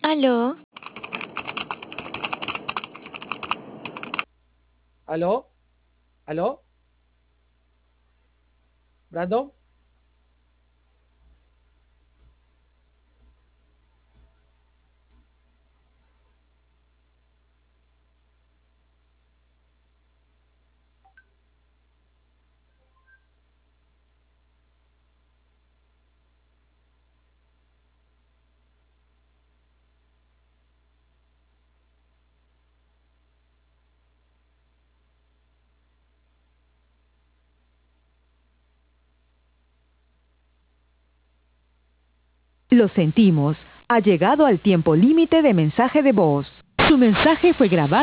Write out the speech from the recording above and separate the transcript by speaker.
Speaker 1: ¿Aló?
Speaker 2: ¿Aló? ¿Aló? ¿Brandon?
Speaker 3: Lo sentimos, ha llegado al tiempo límite de mensaje de voz. Su mensaje fue grabado.